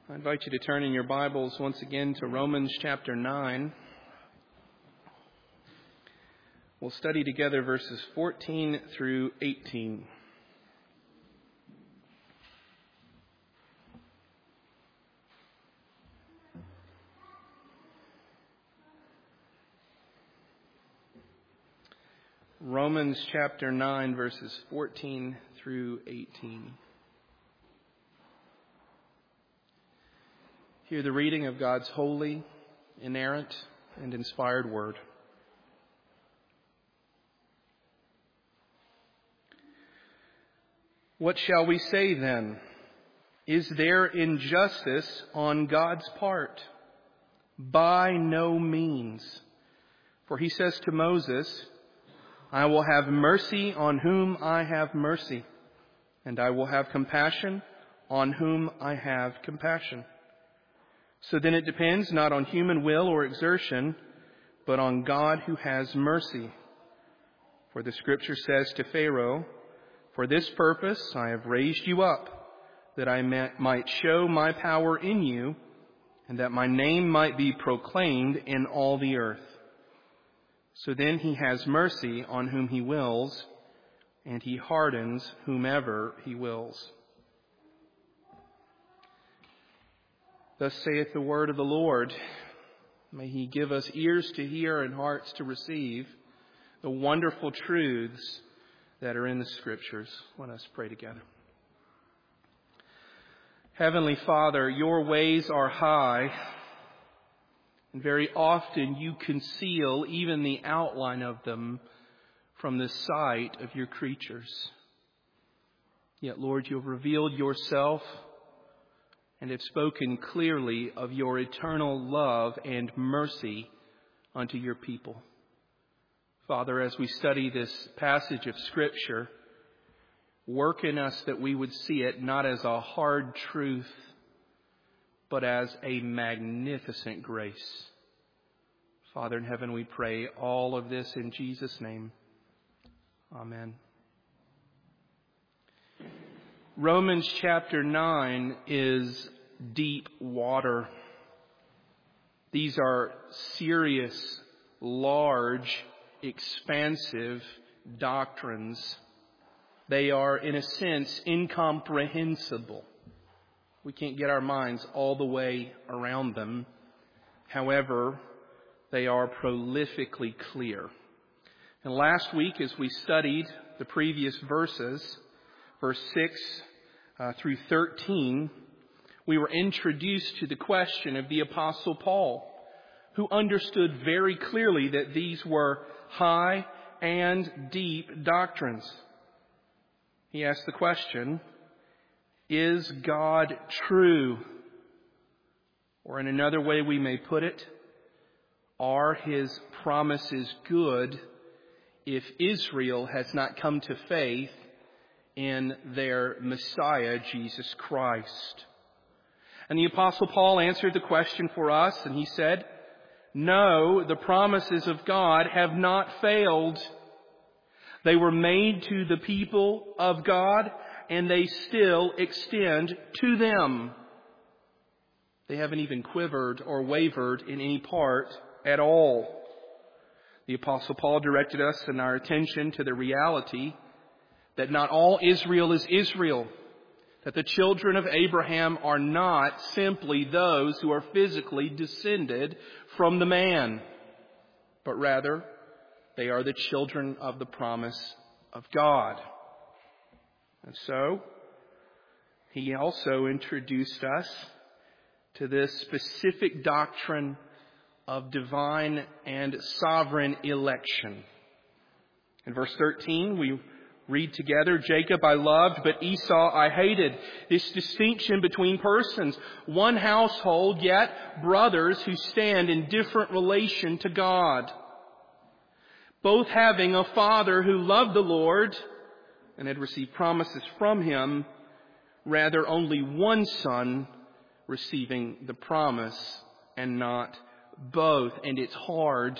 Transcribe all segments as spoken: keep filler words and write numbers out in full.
I invite you to turn in your Bibles once again to Romans chapter nine. We'll study together verses fourteen through eighteen. Romans chapter nine, verses fourteen through eighteen. Hear the reading of God's holy, inerrant, and inspired word. What shall we say then? Is there injustice on God's part? By no means. For he says to Moses, I will have mercy on whom I have mercy, and I will have compassion on whom I have compassion. So then it depends not on human will or exertion, but on God who has mercy. For the Scripture says to Pharaoh, For this purpose I have raised you up, that I might show my power in you, and that my name might be proclaimed in all the earth. So then he has mercy on whom he wills, and he hardens whomever he wills. Thus saith the word of the Lord. May he give us ears to hear and hearts to receive the wonderful truths that are in the Scriptures. Let us pray together. Heavenly Father, your ways are high, and very often you conceal even the outline of them from the sight of your creatures. Yet, Lord, you have revealed yourself and have spoken clearly of your eternal love and mercy unto your people. Father, as we study this passage of Scripture, work in us that we would see it not as a hard truth, but as a magnificent grace. Father in heaven, we pray all of this in Jesus' name. Amen. Romans chapter nine is deep water. These are serious, large, expansive doctrines. They are, in a sense, incomprehensible. We can't get our minds all the way around them. However, they are prolifically clear. And last week, as we studied the previous verses, verse six uh, through thirteen, we were introduced to the question of the Apostle Paul, who understood very clearly that these were high and deep doctrines. He asked the question, is God true? Or in another way we may put it, are his promises good if Israel has not come to faith in their Messiah, Jesus Christ? And the Apostle Paul answered the question for us, and he said, no, the promises of God have not failed. They were made to the people of God, and they still extend to them. They haven't even quivered or wavered in any part at all. The Apostle Paul directed us and our attention to the reality that not all Israel is Israel, that the children of Abraham are not simply those who are physically descended from the man, but rather they are the children of the promise of God. And so, he also introduced us to this specific doctrine of divine and sovereign election. In verse thirteen, we read together, Jacob I loved, but Esau I hated. This distinction between persons, one household, yet brothers who stand in different relation to God. Both having a father who loved the Lord and had received promises from him, rather only one son receiving the promise and not both. And it's hard.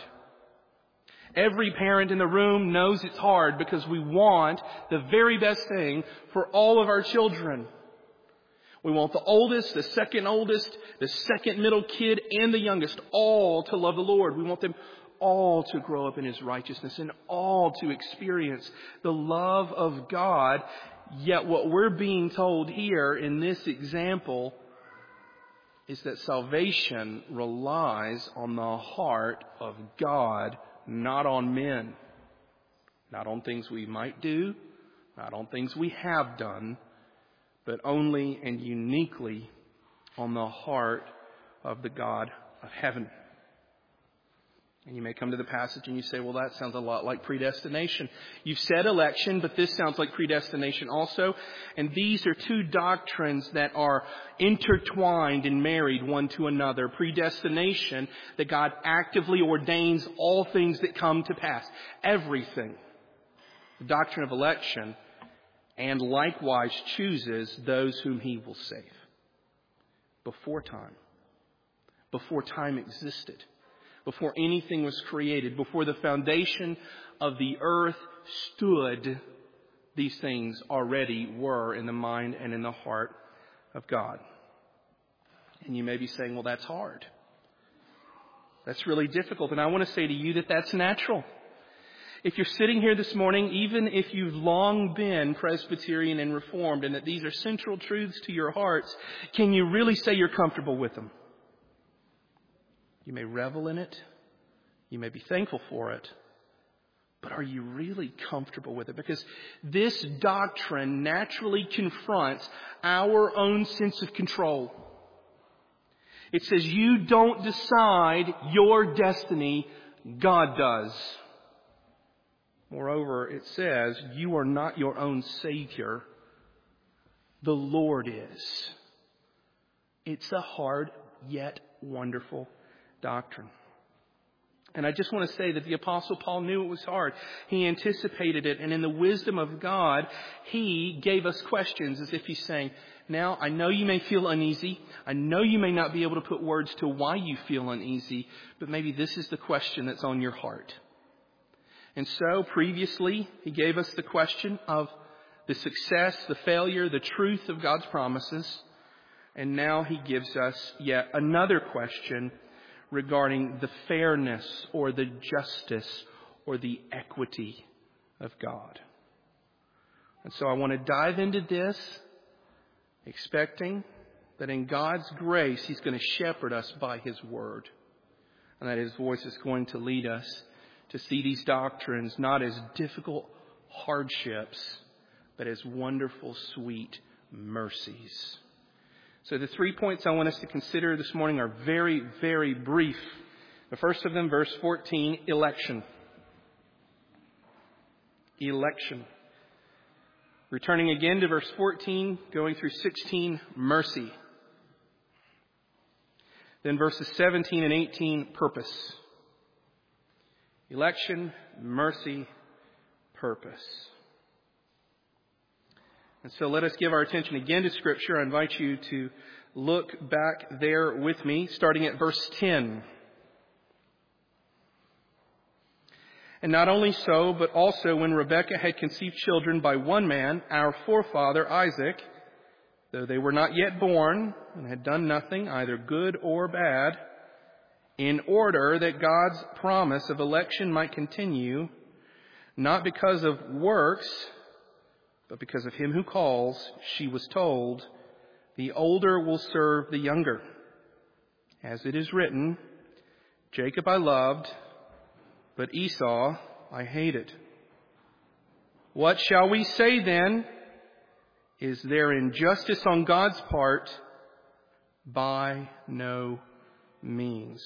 Every parent in the room knows it's hard because we want the very best thing for all of our children. We want the oldest, the second oldest, the second middle kid, and the youngest, all to love the Lord. We want them all to grow up in His righteousness and all to experience the love of God. Yet what we're being told here in this example is that salvation relies on the heart of God, not on men. Not on things we might do, not on things we have done, but only and uniquely on the heart of the God of heaven. And you may come to the passage and you say, well, that sounds a lot like predestination. You've said election, but this sounds like predestination also. And these are two doctrines that are intertwined and married one to another. Predestination, that God actively ordains all things that come to pass. Everything. The doctrine of election, and likewise chooses those whom He will save. Before time. Before time existed. Before anything was created. Before the foundation of the earth stood, these things already were in the mind and in the heart of God. And you may be saying, well, that's hard. That's really difficult. And I want to say to you that that's natural. If you're sitting here this morning, even if you've long been Presbyterian and Reformed and that these are central truths to your hearts, can you really say you're comfortable with them? You may revel in it. You may be thankful for it. But are you really comfortable with it? Because this doctrine naturally confronts our own sense of control. It says you don't decide your destiny, God does. Moreover, it says, you are not your own Savior. The Lord is. It's a hard yet wonderful doctrine. And I just want to say that the Apostle Paul knew it was hard. He anticipated it. And in the wisdom of God, he gave us questions as if he's saying, now, I know you may feel uneasy. I know you may not be able to put words to why you feel uneasy. But maybe this is the question that's on your heart. And so previously, he gave us the question of the success, the failure, the truth of God's promises. And now he gives us yet another question regarding the fairness or the justice or the equity of God. And so I want to dive into this, expecting that in God's grace, He's going to shepherd us by His Word. And that His voice is going to lead us to see these doctrines not as difficult hardships, but as wonderful, sweet mercies. So the three points I want us to consider this morning are very, very brief. The first of them, verse fourteen, election. Election. Returning again to verse fourteen, going through sixteen, mercy. Then verses seventeen and eighteen, purpose. Election, mercy, purpose. And so let us give our attention again to Scripture. I invite you to look back there with me, starting at verse ten. And not only so, but also when Rebekah had conceived children by one man, our forefather Isaac, though they were not yet born and had done nothing, either good or bad, in order that God's promise of election might continue, not because of works, but because of Him who calls, she was told, the older will serve the younger. As it is written, Jacob I loved, but Esau I hated. What shall we say then? Is there injustice on God's part? By no means.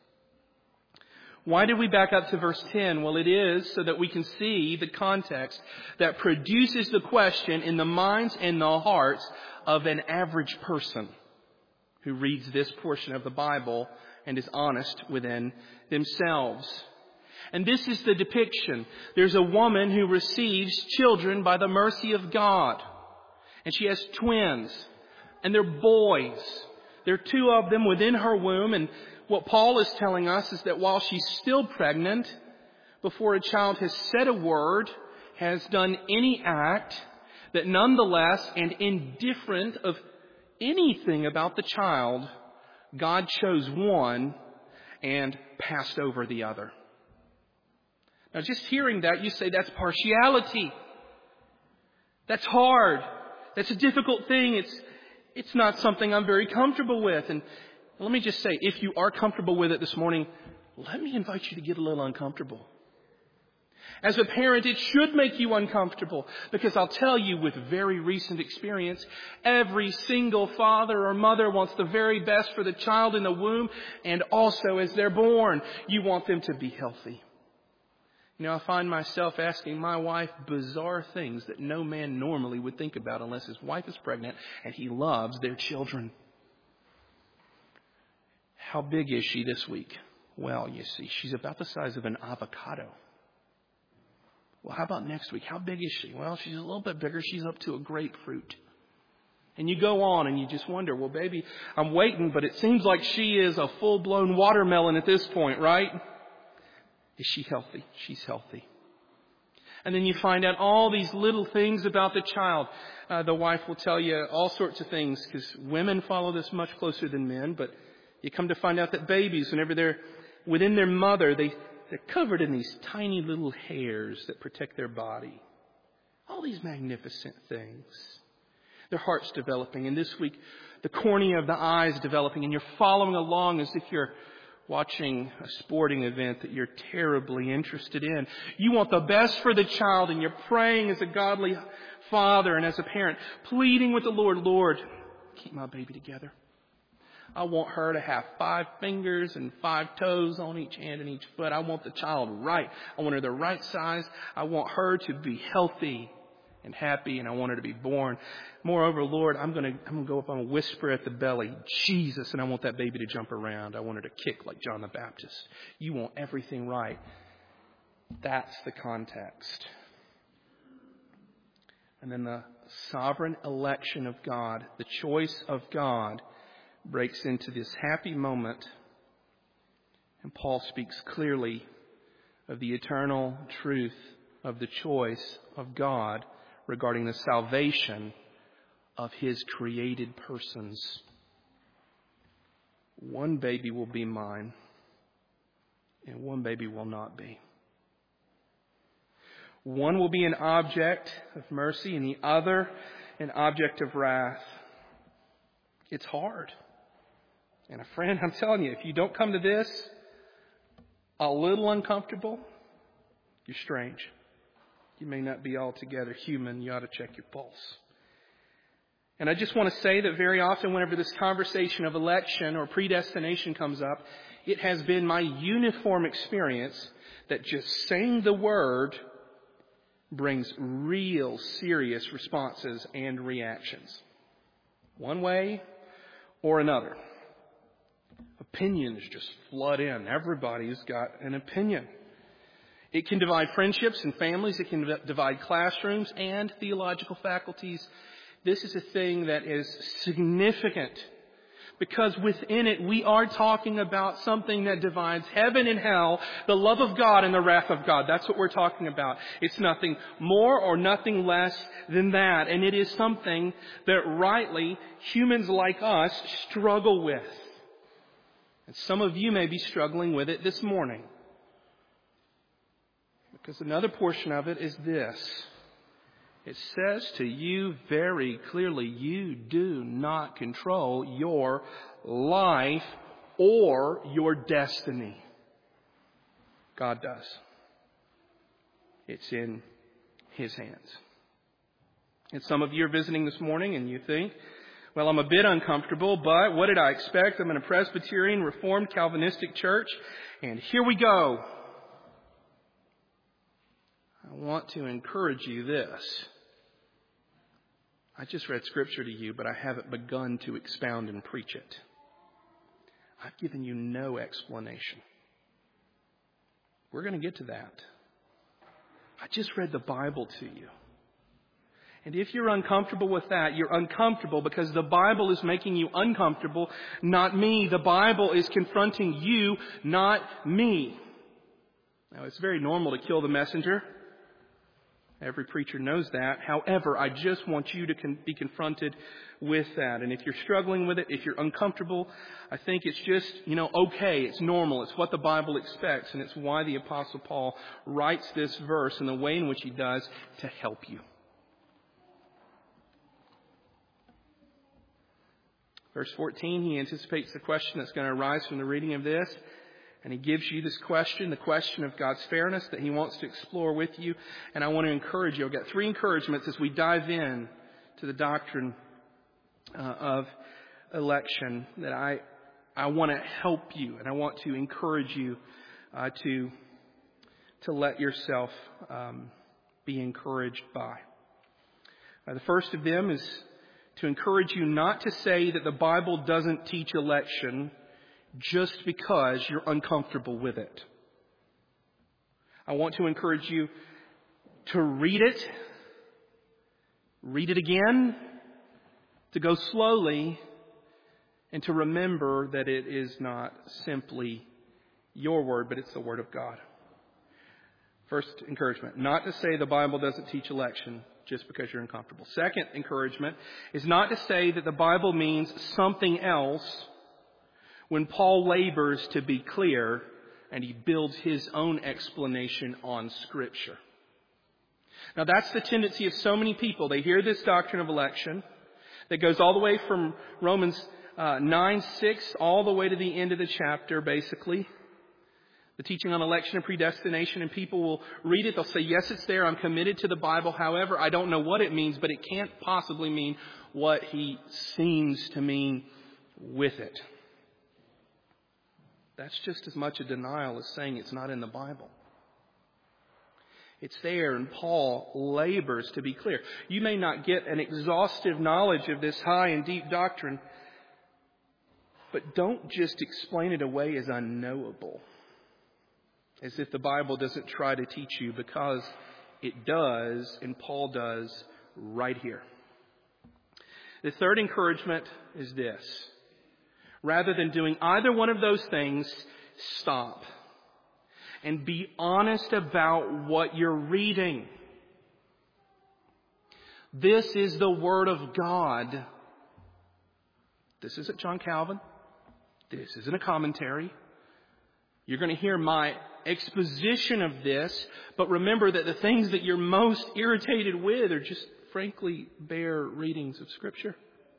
Why did we back up to verse ten? Well, it is so that we can see the context that produces the question in the minds and the hearts of an average person who reads this portion of the Bible and is honest within themselves. And this is the depiction. There's a woman who receives children by the mercy of God. And she has twins. And they're boys. There are two of them within her womb. And what Paul is telling us is that while she's still pregnant, before a child has said a word, has done any act, that nonetheless, and indifferent of anything about the child, God chose one and passed over the other. Now, just hearing that, you say that's partiality. That's hard. That's a difficult thing. It's, it's not something I'm very comfortable with. And let me just say, if you are comfortable with it this morning, let me invite you to get a little uncomfortable. As a parent, it should make you uncomfortable, because I'll tell you with very recent experience, every single father or mother wants the very best for the child in the womb, and also as they're born, you want them to be healthy. You know, I find myself asking my wife bizarre things that no man normally would think about unless his wife is pregnant and he loves their children. How big is she this week? Well, you see, she's about the size of an avocado. Well, how about next week? How big is she? Well, she's a little bit bigger. She's up to a grapefruit. And you go on and you just wonder, well, baby, I'm waiting, but it seems like she is a full-blown watermelon at this point, right? Is she healthy? She's healthy. And then you find out all these little things about the child. Uh, the wife will tell you all sorts of things, because women follow this much closer than men. But you come to find out that babies, whenever they're within their mother, they, they're covered in these tiny little hairs that protect their body. All these magnificent things. Their heart's developing. And this week, the cornea of the eye is developing. And you're following along as if you're watching a sporting event that you're terribly interested in. You want the best for the child, and you're praying as a godly father and as a parent, pleading with the Lord, Lord, keep my baby together. I want her to have five fingers and five toes on each hand and each foot. I want the child right. I want her the right size. I want her to be healthy and happy, and I want her to be born. Moreover, Lord, I'm going to I'm going to go up on a whisper at the belly, Jesus, and I want that baby to jump around. I want her to kick like John the Baptist. You want everything right. That's the context. And then the sovereign election of God, the choice of God, breaks into this happy moment. And Paul speaks clearly of the eternal truth of the choice of God regarding the salvation of His created persons. One baby will be mine, and one baby will not be. One will be an object of mercy, and the other an object of wrath. It's hard. And a friend, I'm telling you, if you don't come to this a little uncomfortable, you're strange. You may not be altogether human. You ought to check your pulse. And I just want to say that very often whenever this conversation of election or predestination comes up, it has been my uniform experience that just saying the word brings real serious responses and reactions. One way or another. Opinions just flood in. Everybody's got an opinion. It can divide friendships and families. It can divide classrooms and theological faculties. This is a thing that is significant, because within it we are talking about something that divides heaven and hell, the love of God and the wrath of God. That's what we're talking about. It's nothing more or nothing less than that. And it is something that rightly humans like us struggle with. And some of you may be struggling with it this morning. Because another portion of it is this. It says to you very clearly, you do not control your life or your destiny. God does. It's in His hands. And some of you are visiting this morning and you think, well, I'm a bit uncomfortable, but what did I expect? I'm in a Presbyterian, Reformed, Calvinistic church, and here we go. I want to encourage you this. I just read Scripture to you, but I haven't begun to expound and preach it. I've given you no explanation. We're going to get to that. I just read the Bible to you. And if you're uncomfortable with that, you're uncomfortable because the Bible is making you uncomfortable, not me. The Bible is confronting you, not me. Now, it's very normal to kill the messenger. Every preacher knows that. However, I just want you to con- be confronted with that. And if you're struggling with it, if you're uncomfortable, I think it's just, you know, okay. It's normal. It's what the Bible expects. And it's why the Apostle Paul writes this verse in the way in which he does to help you. Verse fourteen, he anticipates the question that's going to arise from the reading of this. And he gives you this question, the question of God's fairness that he wants to explore with you. And I want to encourage you. I've got three encouragements as we dive in to the doctrine uh, of election that I I want to help you and I want to encourage you uh, to to let yourself um, be encouraged by. Uh, the first of them is to encourage you not to say that the Bible doesn't teach election just because you're uncomfortable with it. I want to encourage you to read it, read it again, to go slowly, and to remember that it is not simply your word, but it's the word of God. First encouragement, not to say the Bible doesn't teach election just because you're uncomfortable. Second encouragement is not to say that the Bible means something else when Paul labors to be clear and he builds his own explanation on Scripture. Now that's the tendency of so many people. They hear this doctrine of election that goes all the way from Romans uh, nine six all the way to the end of the chapter, basically. The teaching on election and predestination, and people will read it. They'll say, yes, it's there. I'm committed to the Bible. However, I don't know what it means, but it can't possibly mean what he seems to mean with it. That's just as much a denial as saying it's not in the Bible. It's there, and Paul labors to be clear. You may not get an exhaustive knowledge of this high and deep doctrine, but don't just explain it away as unknowable, as if the Bible doesn't try to teach you, because it does, and Paul does right here. The third encouragement is this. Rather than doing either one of those things, stop and be honest about what you're reading. This is the Word of God. This isn't John Calvin. This isn't a commentary. You're going to hear my exposition of this, but remember that the things that you're most irritated with are just, frankly, bare readings of Scripture.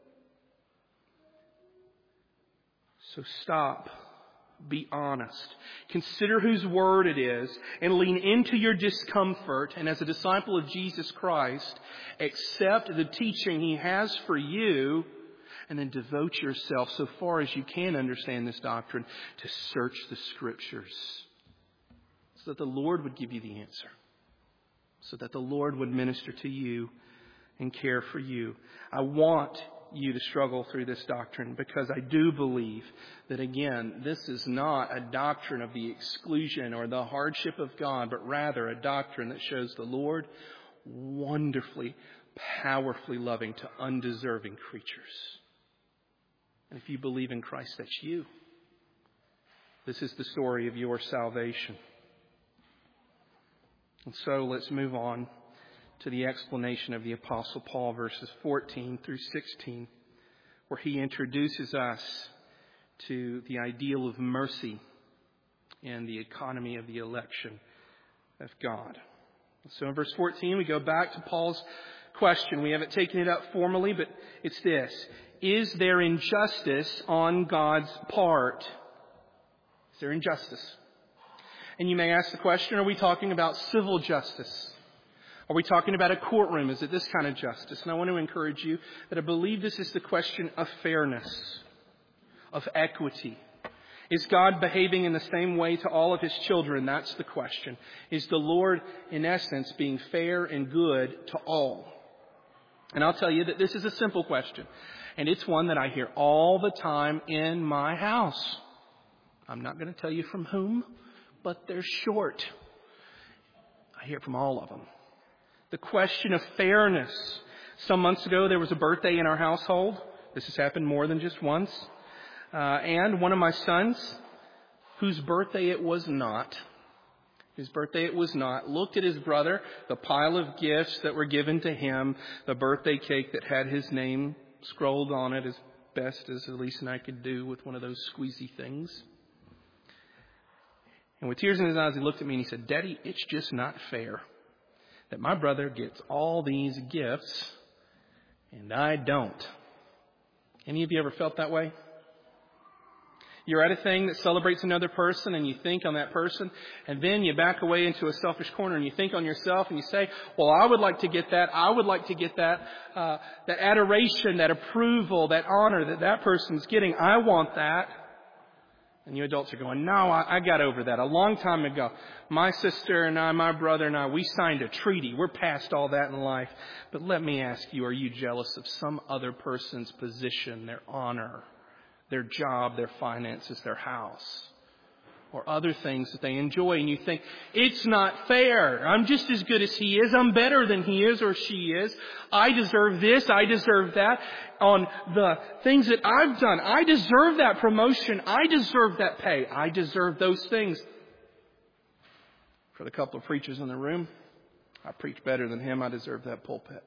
So stop. Be honest. Consider whose word it is and lean into your discomfort. And as a disciple of Jesus Christ, accept the teaching He has for you and then devote yourself so far as you can understand this doctrine to search the Scriptures so that the Lord would give you the answer, so that the Lord would minister to you and care for you. I want you to struggle through this doctrine because I do believe that, again, this is not a doctrine of the exclusion or the hardship of God, but rather a doctrine that shows the Lord wonderfully, powerfully loving to undeserving creatures. And if you believe in Christ, that's you. This is the story of your salvation. And so let's move on to the explanation of the Apostle Paul, verses fourteen through sixteen, where he introduces us to the ideal of mercy and the economy of the election of God. So in verse fourteen, we go back to Paul's question. We haven't taken it up formally, but it's this. Is there injustice on God's part? Is there injustice? And you may ask the question, are we talking about civil justice? Are we talking about a courtroom? Is it this kind of justice? And I want to encourage you that I believe this is the question of fairness, of equity. Is God behaving in the same way to all of His children? That's the question. Is the Lord, in essence, being fair and good to all? And I'll tell you that this is a simple question. And it's one that I hear all the time in my house. I'm not going to tell you from whom, but they're short. I hear it from all of them. The question of fairness. Some months ago, there was a birthday in our household. This has happened more than just once. Uh, and one of my sons, whose birthday it was not, whose birthday it was not, looked at his brother, the pile of gifts that were given to him, the birthday cake that had his name scrolled on it as best as Elise and I could do with one of those squeezy things. And with tears in his eyes, he looked at me and he said, Daddy, it's just not fair that my brother gets all these gifts and I don't. Any of you ever felt that way? You're at a thing that celebrates another person and you think on that person, and then you back away into a selfish corner and you think on yourself and you say, well, I would like to get that. I would like to get that, uh, that adoration, that approval, that honor that that person's getting. I want that. And you adults are going, no, I, I got over that a long time ago. My sister and I, my brother and I, we signed a treaty. We're past all that in life. But let me ask you, are you jealous of some other person's position, their honor, their job, their finances, their house, or other things that they enjoy? And you think, it's not fair. I'm just as good as he is. I'm better than he is or she is. I deserve this. I deserve that. On the things that I've done, I deserve that promotion. I deserve that pay. I deserve those things. For the couple of preachers in the room, I preach better than him. I deserve that pulpit.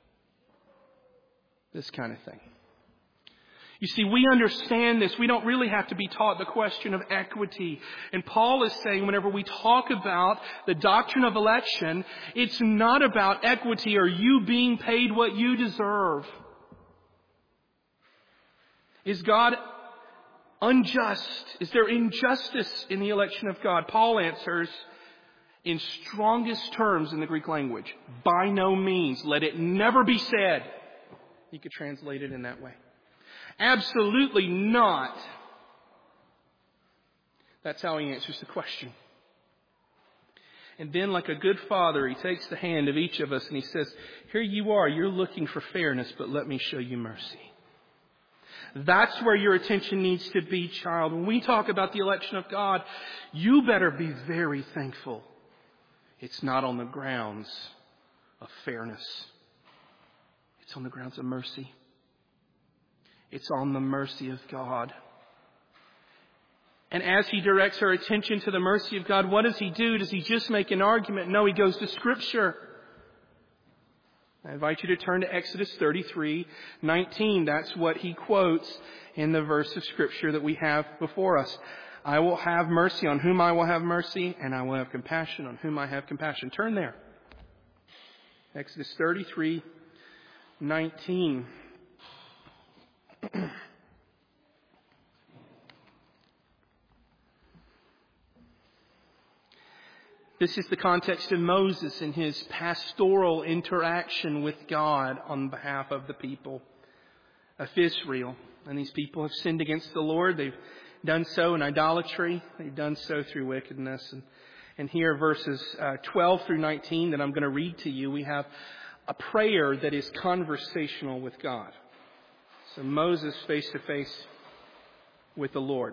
This kind of thing. You see, we understand this. We don't really have to be taught the question of equity. And Paul is saying whenever we talk about the doctrine of election, it's not about equity or you being paid what you deserve. Is God unjust? Is there injustice in the election of God? Paul answers in strongest terms in the Greek language. By no means. Let it never be said. You could translate it in that way. Absolutely not. That's how he answers the question. And then, like a good father, he takes the hand of each of us and he says, here you are, you're looking for fairness, but let me show you mercy. That's where your attention needs to be, child. When we talk about the election of God, you better be very thankful. It's not on the grounds of fairness. It's on the grounds of mercy. It's on the mercy of God. And as he directs our attention to the mercy of God, what does he do? Does he just make an argument? No, he goes to Scripture. I invite you to turn to Exodus thirty-three nineteen. That's what he quotes in the verse of Scripture that we have before us. I will have mercy on whom I will have mercy, and I will have compassion on whom I have compassion. Turn there. Exodus thirty-three nineteen. This is the context of Moses in his pastoral interaction with God on behalf of the people of Israel. And these people have sinned against the Lord. They've done so in idolatry. They've done so through wickedness. And, and here, verses uh, twelve through nineteen that I'm going to read to you, we have a prayer that is conversational with God. So Moses face to face with the Lord.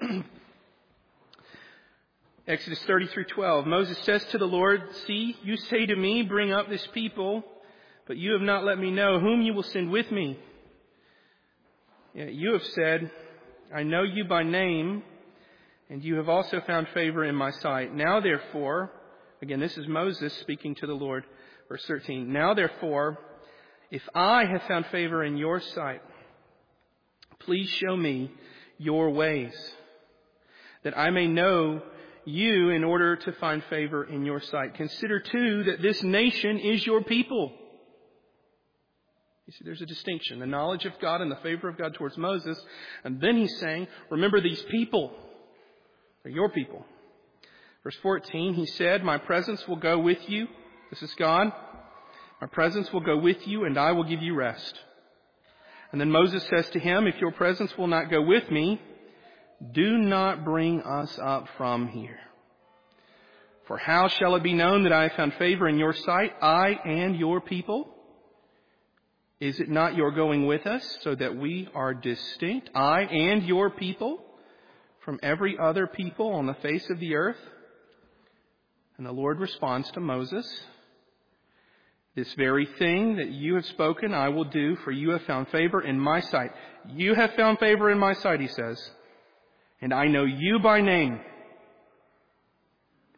Exodus thirty-three twelve. Moses says to the Lord, see, you say to me, bring up this people, but you have not let me know whom you will send with me. Yet you have said, I know you by name, and you have also found favor in my sight. Now therefore, again, this is Moses speaking to the Lord, verse thirteen. Now therefore, if I have found favor in your sight, please show me your ways, that I may know you in order to find favor in your sight. Consider too that this nation is your people. You see, there's a distinction. The knowledge of God and the favor of God towards Moses. And then he's saying, remember these people. They're your people. Verse fourteen, he said, my presence will go with you. This is God. My presence will go with you and I will give you rest. And then Moses says to him, if your presence will not go with me, do not bring us up from here. For how shall it be known that I have found favor in your sight, I and your people? Is it not your going with us so that we are distinct, I and your people, from every other people on the face of the earth? And the Lord responds to Moses, this very thing that you have spoken I will do, for you have found favor in my sight. You have found favor in my sight, he says. And I know you by name.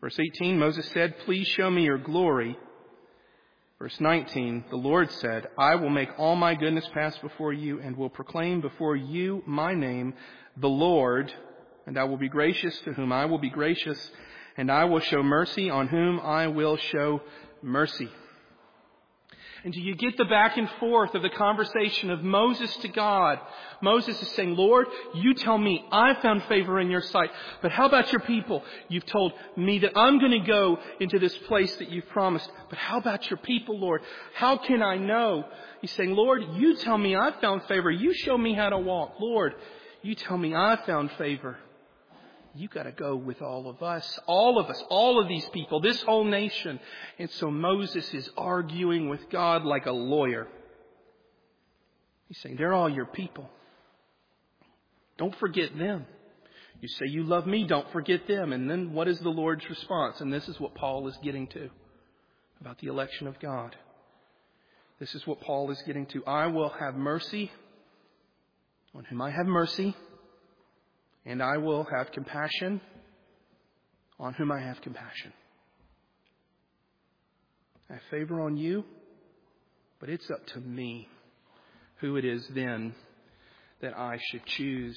Verse eighteen, Moses said, "Please show me your glory." Verse nineteen, the Lord said, "I will make all my goodness pass before you and will proclaim before you my name, the Lord, and I will be gracious to whom I will be gracious, and I will show mercy on whom I will show mercy." And do you get the back and forth of the conversation of Moses to God? Moses is saying, "Lord, you tell me I found favor in your sight. But how about your people? You've told me that I'm going to go into this place that you've promised. But how about your people, Lord? How can I know?" He's saying, "Lord, you tell me I found favor. You show me how to walk. Lord, you tell me I found favor. You got to go with all of us, all of us, all of these people, this whole nation." And so Moses is arguing with God like a lawyer. He's saying, "They're all your people. Don't forget them. You say you love me, don't forget them." And then what is the Lord's response? And this is what Paul is getting to about the election of God. This is what Paul is getting to. "I will have mercy on whom I have mercy, and I will have compassion on whom I have compassion." I have favor on you, but it's up to me who it is then that I should choose.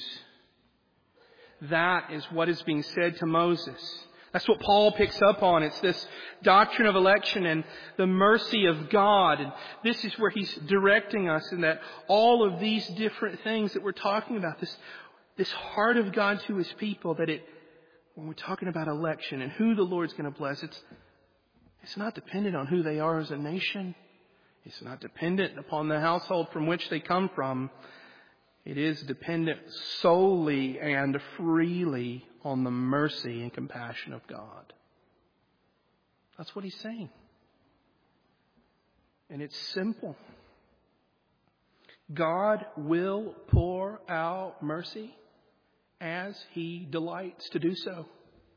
That is what is being said to Moses. That's what Paul picks up on. It's this doctrine of election and the mercy of God. And this is where he's directing us in that all of these different things that we're talking about, this This heart of God to His people, that it, when we're talking about election and who the Lord's going to bless, it's, it's not dependent on who they are as a nation. It's not dependent upon the household from which they come from. It is dependent solely and freely on the mercy and compassion of God. That's what he's saying. And it's simple. God will pour out mercy as He delights to do so.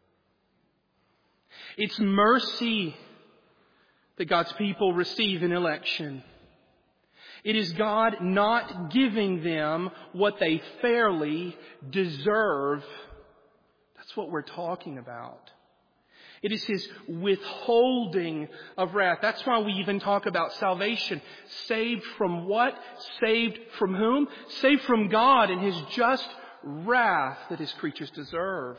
It's mercy that God's people receive in election. It is God not giving them what they fairly deserve. That's what we're talking about. It is His withholding of wrath. That's why we even talk about salvation. Saved from what? Saved from whom? Saved from God and His just wrath that His creatures deserve.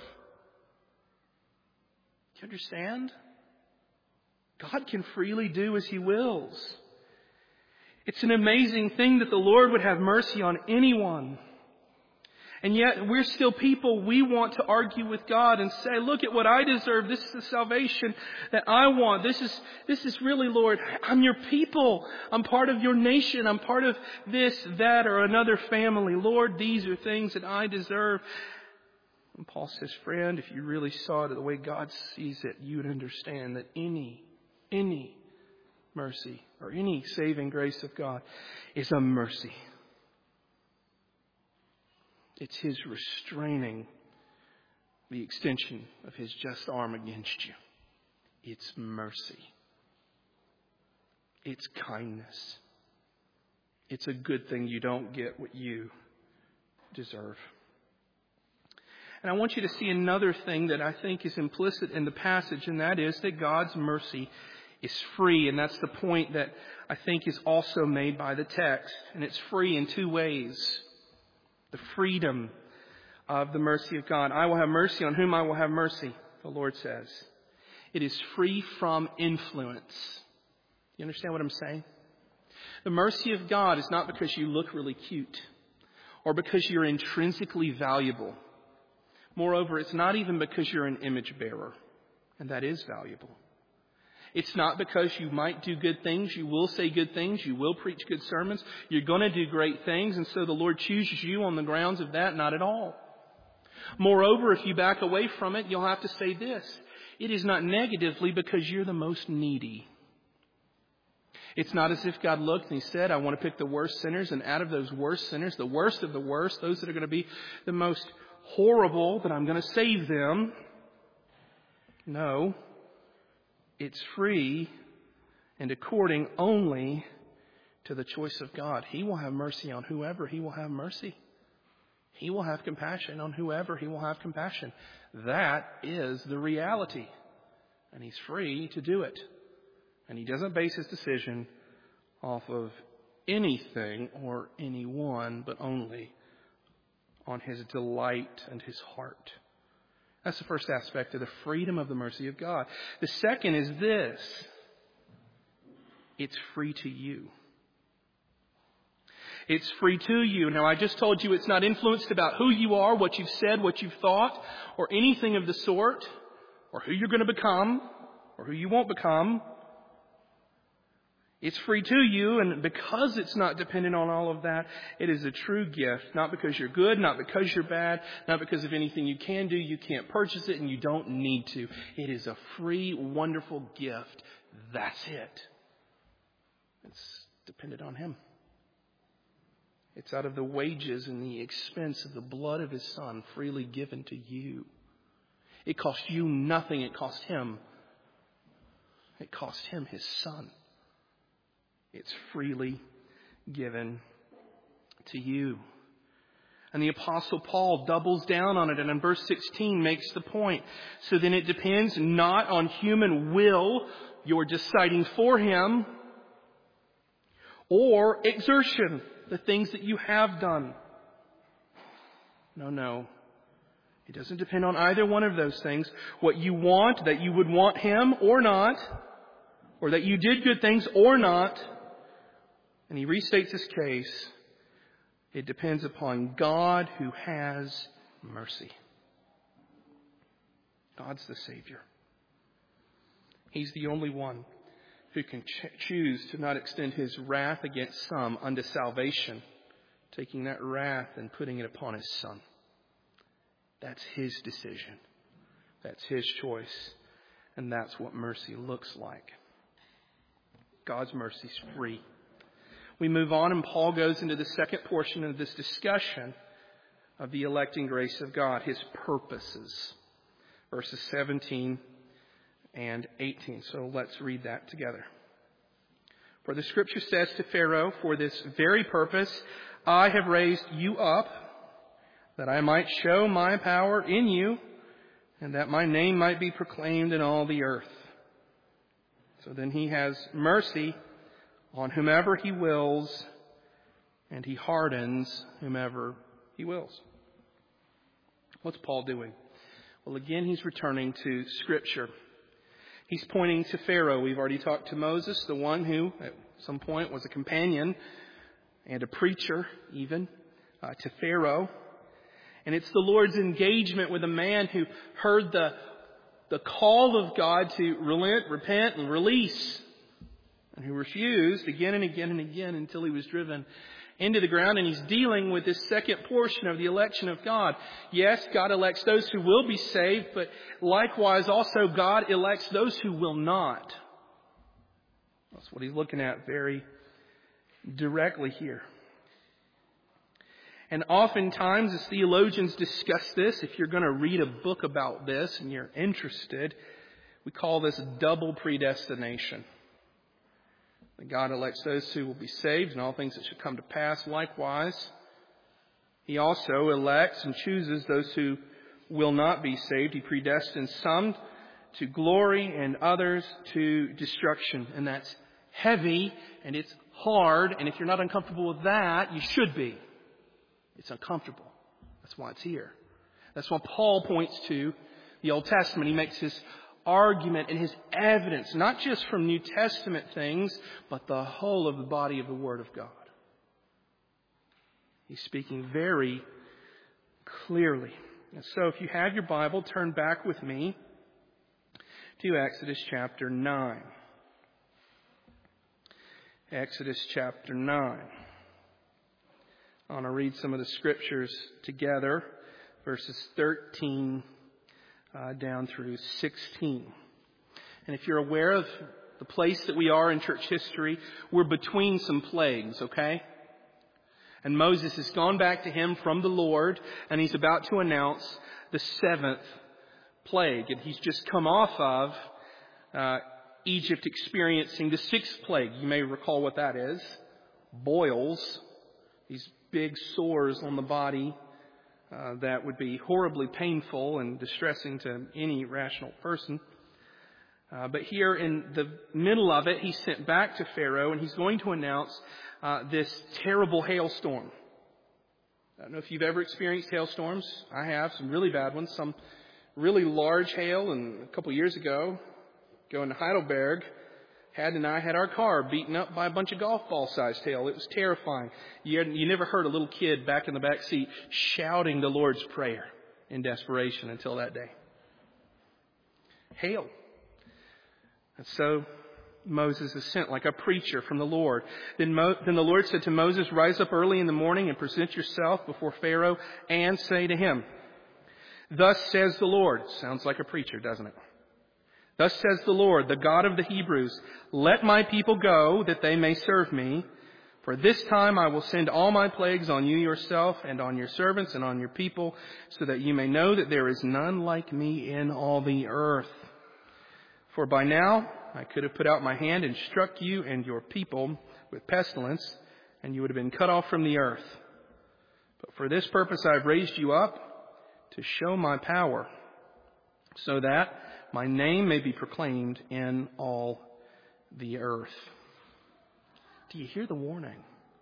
Do you understand? God can freely do as He wills. It's an amazing thing that the Lord would have mercy on anyone. And yet we're still people, we want to argue with God and say, "Look at what I deserve. This is the salvation that I want. This is, this is really, Lord, I'm your people. I'm part of your nation. I'm part of this, that, or another family. Lord, these are things that I deserve." And Paul says, friend, if you really saw it the way God sees it, you would understand that any, any mercy or any saving grace of God is a mercy. It's His restraining the extension of His just arm against you. It's mercy. It's kindness. It's a good thing you don't get what you deserve. And I want you to see another thing that I think is implicit in the passage, and that is that God's mercy is free. And that's the point that I think is also made by the text. And it's free in two ways. The freedom of the mercy of God. "I will have mercy on whom I will have mercy," the Lord says. It is free from influence. You understand what I'm saying? The mercy of God is not because you look really cute or because you're intrinsically valuable. Moreover, it's not even because you're an image bearer, and that is valuable. It's not because you might do good things. You will say good things. You will preach good sermons. You're going to do great things. And so the Lord chooses you on the grounds of that. Not at all. Moreover, if you back away from it, you'll have to say this. It is not negatively because you're the most needy. It's not as if God looked and He said, "I want to pick the worst sinners. And out of those worst sinners, the worst of the worst, those that are going to be the most horrible, that I'm going to save them." No. It's free and according only to the choice of God. He will have mercy on whoever He will have mercy. He will have compassion on whoever He will have compassion. That is the reality. And He's free to do it. And He doesn't base His decision off of anything or anyone, but only on His delight and His heart. That's the first aspect of the freedom of the mercy of God. The second is this. It's free to you. It's free to you. Now, I just told you it's not influenced about who you are, what you've said, what you've thought, or anything of the sort, or who you're going to become, or who you won't become. It's free to you, and because it's not dependent on all of that, it is a true gift. Not because you're good, not because you're bad, not because of anything you can do. You can't purchase it, and you don't need to. It is a free, wonderful gift. That's it. It's dependent on Him. It's out of the wages and the expense of the blood of His Son freely given to you. It cost you nothing. It cost Him. It cost Him His Son. It's freely given to you. And the Apostle Paul doubles down on it and in verse sixteen makes the point. So then it depends not on human will, your deciding for Him, or exertion, the things that you have done. No, no. It doesn't depend on either one of those things. What you want, that you would want Him or not, or that you did good things or not. And he restates his case. It depends upon God who has mercy. God's the Savior. He's the only one who can ch- choose to not extend His wrath against some unto salvation, taking that wrath and putting it upon His Son. That's His decision. That's His choice. And that's what mercy looks like. God's mercy is free. We move on, and Paul goes into the second portion of this discussion of the electing grace of God, His purposes. Verses seventeen and eighteen. So let's read that together. For the Scripture says to Pharaoh, for this very purpose I have raised you up, that I might show my power in you, and that my name might be proclaimed in all the earth. So then He has mercy on whomever He wills, and He hardens whomever He wills. What's Paul doing? Well, again, he's returning to Scripture. He's pointing to Pharaoh. We've already talked to Moses, the one who at some point was a companion and a preacher even uh, to Pharaoh. And it's the Lord's engagement with a man who heard the, the call of God to relent, repent, and release, and who refused again and again and again until he was driven into the ground. And he's dealing with this second portion of the election of God. Yes, God elects those who will be saved, but likewise also God elects those who will not. That's what he's looking at very directly here. And oftentimes, as theologians discuss this, if you're going to read a book about this and you're interested, we call this double predestination. That God elects those who will be saved and all things that should come to pass. Likewise, He also elects and chooses those who will not be saved. He predestines some to glory and others to destruction. And that's heavy and it's hard. And if you're not uncomfortable with that, you should be. It's uncomfortable. That's why it's here. That's why Paul points to the Old Testament. He makes his argument and his evidence, not just from New Testament things, but the whole of the body of the Word of God. He's speaking very clearly. And so if you have your Bible, turn back with me to Exodus chapter nine. Exodus chapter nine. I want to read some of the scriptures together, verses thirteen uh, down through sixteen. And if you're aware of the place that we are in church history, we're between some plagues, okay? And Moses has gone back to him from the Lord, and he's about to announce the seventh plague. And he's just come off of uh, Egypt experiencing the sixth plague. You may recall what that is. Boils. These big sores on the body uh, that would be horribly painful and distressing to any rational person. Uh, but here in the middle of it, he's sent back to Pharaoh, and he's going to announce uh, this terrible hailstorm. I don't know if you've ever experienced hailstorms. I have, some really bad ones, some really large hail. And a couple years ago, going to Heidelberg, Had and I had our car beaten up by a bunch of golf ball sized hail. It was terrifying. You, had, you never heard a little kid back in the back seat shouting the Lord's Prayer in desperation until that day. Hail. And so Moses is sent like a preacher from the Lord. Then, Mo, then the Lord said to Moses, "Rise up early in the morning and present yourself before Pharaoh and say to him, 'Thus says the Lord.'" Sounds like a preacher, doesn't it? "Thus says the Lord, the God of the Hebrews, let my people go that they may serve me. For this time I will send all my plagues on you yourself and on your servants and on your people, so that you may know that there is none like me in all the earth. For by now I could have put out my hand and struck you and your people with pestilence, and you would have been cut off from the earth. But for this purpose I have raised you up, to show my power, so that my name may be proclaimed in all the earth." Do you hear the warning?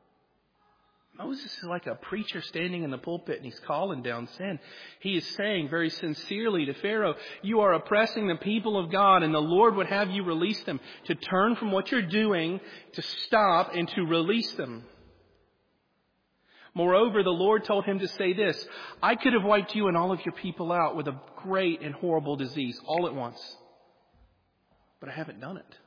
Moses is like a preacher standing in the pulpit, and he's calling down sin. He is saying very sincerely to Pharaoh, you are oppressing the people of God, and the Lord would have you release them, to turn from what you're doing, to stop, and to release them. Moreover, the Lord told him to say this, "I could have wiped you and all of your people out with a great and horrible disease all at once. But I haven't done it.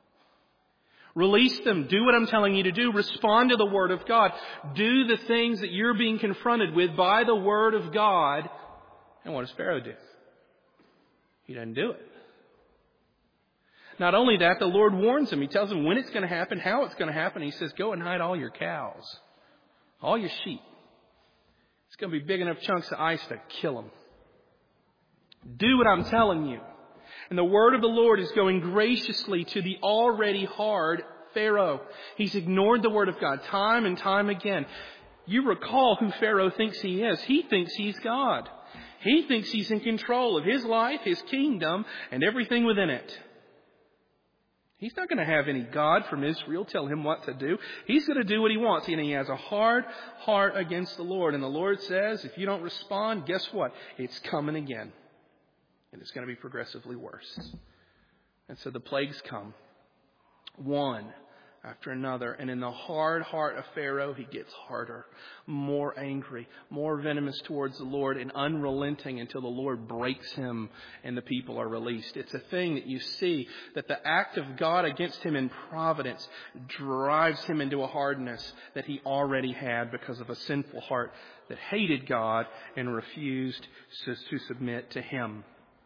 Release them. Do what I'm telling you to do. Respond to the Word of God. Do the things that you're being confronted with by the Word of God." And what does Pharaoh do? He doesn't do it. Not only that, the Lord warns him. He tells him when it's going to happen, how it's going to happen. He says, "Go and hide all your cows, all your sheep. It's going to be big enough chunks of ice to kill them. Do what I'm telling you." And the word of the Lord is going graciously to the already hard Pharaoh. He's ignored the word of God time and time again. You recall who Pharaoh thinks he is. He thinks he's God. He thinks he's in control of his life, his kingdom, and everything within it. He's not going to have any God from Israel tell him what to do. He's going to do what he wants. And he has a hard heart against the Lord. And the Lord says, if you don't respond, guess what? It's coming again. And it's going to be progressively worse. And so the plagues come, one after another. And in the hard heart of Pharaoh, he gets harder, more angry, more venomous towards the Lord, and unrelenting until the Lord breaks him and the people are released. It's a thing that you see, that the act of God against him in providence drives him into a hardness that he already had because of a sinful heart that hated God and refused to submit to him.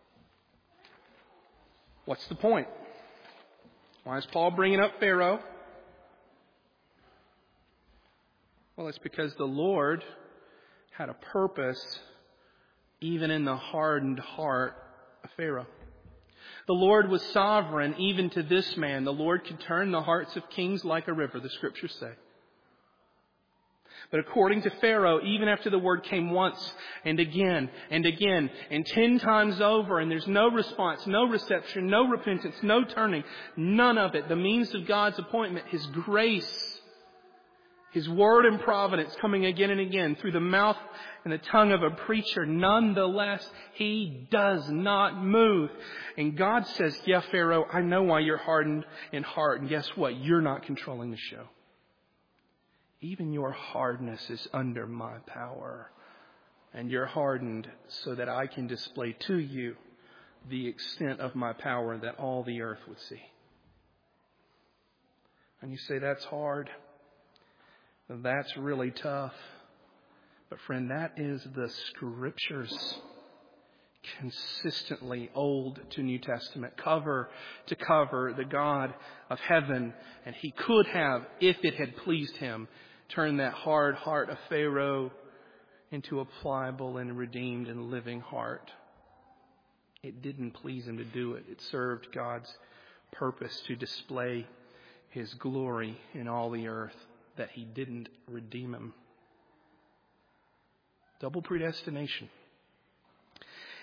What's the point? Why is Paul bringing up Pharaoh? Well, it's because the Lord had a purpose even in the hardened heart of Pharaoh. The Lord was sovereign even to this man. The Lord could turn the hearts of kings like a river, the scriptures say. But according to Pharaoh, even after the word came once and again and again and ten times over, and there's no response, no reception, no repentance, no turning, none of it, the means of God's appointment, His grace, His word and providence coming again and again through the mouth and the tongue of a preacher, nonetheless, He does not move. And God says, yeah, Pharaoh, I know why you're hardened in heart. And guess what? You're not controlling the show. Even your hardness is under my power. And you're hardened so that I can display to you the extent of my power that all the earth would see. And you say, that's hard. That's really tough. But friend, that is the scriptures. Consistently, Old to New Testament, cover to cover, the God of heaven. And He could have, if it had pleased Him, turn that hard heart of Pharaoh into a pliable and redeemed and living heart. It didn't please Him to do it. It served God's purpose to display His glory in all the earth, that He didn't redeem him. Double predestination.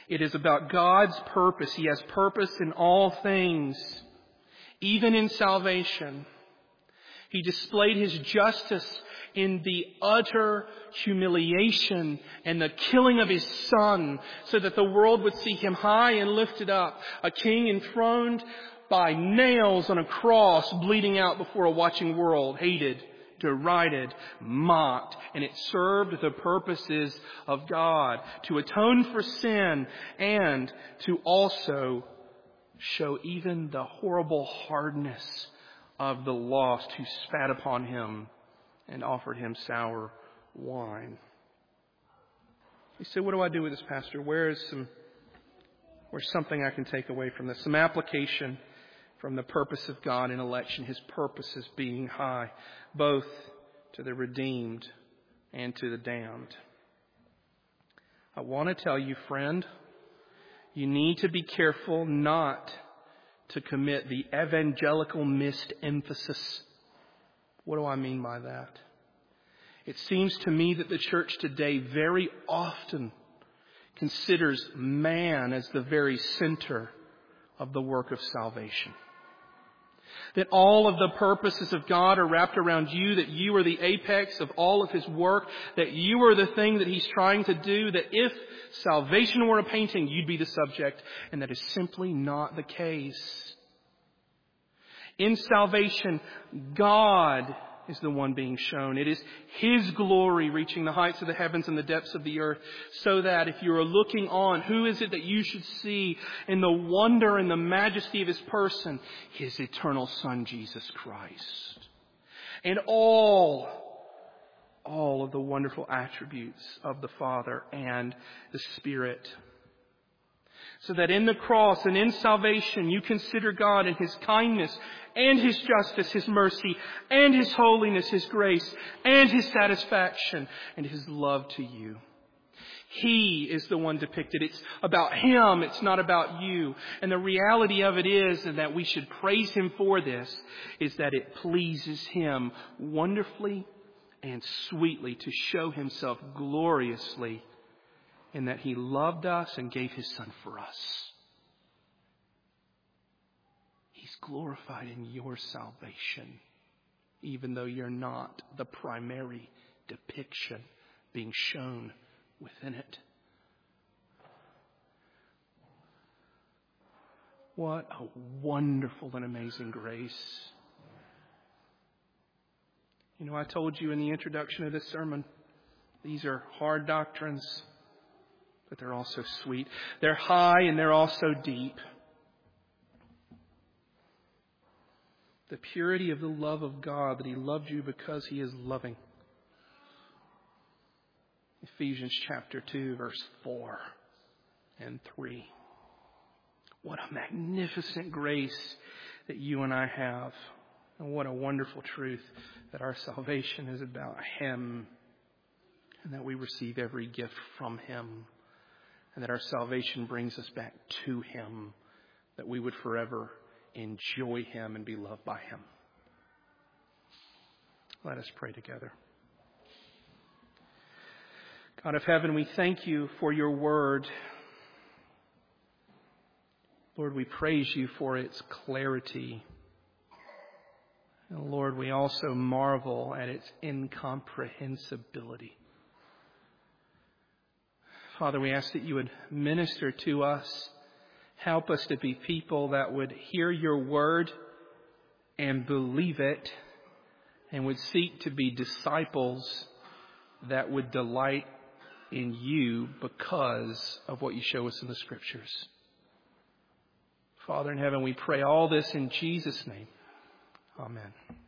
It is about God's purpose. He has purpose in all things, even in salvation. He displayed His justice in the utter humiliation and the killing of His Son, so that the world would see Him high and lifted up, a King enthroned by nails on a cross, bleeding out before a watching world, hated, derided, mocked, and it served the purposes of God to atone for sin and to also show even the horrible hardness of the lost who spat upon Him and offered Him sour wine. You say, what do I do with this, Pastor? Where is some, where's something I can take away from this? Some application from the purpose of God in election, His purposes being high, both to the redeemed and to the damned. I want to tell you, friend, you need to be careful not to commit the evangelical missed emphasis. What do I mean by that? It seems to me that the church today very often considers man as the very center of the work of salvation. That all of the purposes of God are wrapped around you, that you are the apex of all of His work, that you are the thing that He's trying to do, that if salvation were a painting, you'd be the subject, and that is simply not the case. In salvation, God is the one being shown. It is His glory reaching the heights of the heavens and the depths of the earth, so that if you are looking on, who is it that you should see in the wonder and the majesty of His person? His eternal Son, Jesus Christ. And all, all of the wonderful attributes of the Father and the Spirit. So that in the cross and in salvation, you consider God and His kindness and His justice, His mercy, and His holiness, His grace, and His satisfaction, and His love to you. He is the one depicted. It's about Him. It's not about you. And the reality of it is, and that we should praise Him for this, is that it pleases Him wonderfully and sweetly to show Himself gloriously in that He loved us and gave His Son for us. He's glorified in your salvation, even though you're not the primary depiction being shown within it. What a wonderful and amazing grace. You know, I told you in the introduction of this sermon, these are hard doctrines, but they're also sweet. They're high and they're also deep. The purity of the love of God, that He loved you because He is loving. Ephesians chapter two, verse four and three. What a magnificent grace that you and I have. And what a wonderful truth that our salvation is about Him. And that we receive every gift from Him. And that our salvation brings us back to Him. That we would forever enjoy Him and be loved by Him. Let us pray together. God of heaven, we thank You for Your word. Lord, we praise You for its clarity. And Lord, we also marvel at its incomprehensibility. Father, we ask that You would minister to us. Help us to be people that would hear Your word and believe it, and would seek to be disciples that would delight in You because of what You show us in the Scriptures. Father in heaven, we pray all this in Jesus' name. Amen.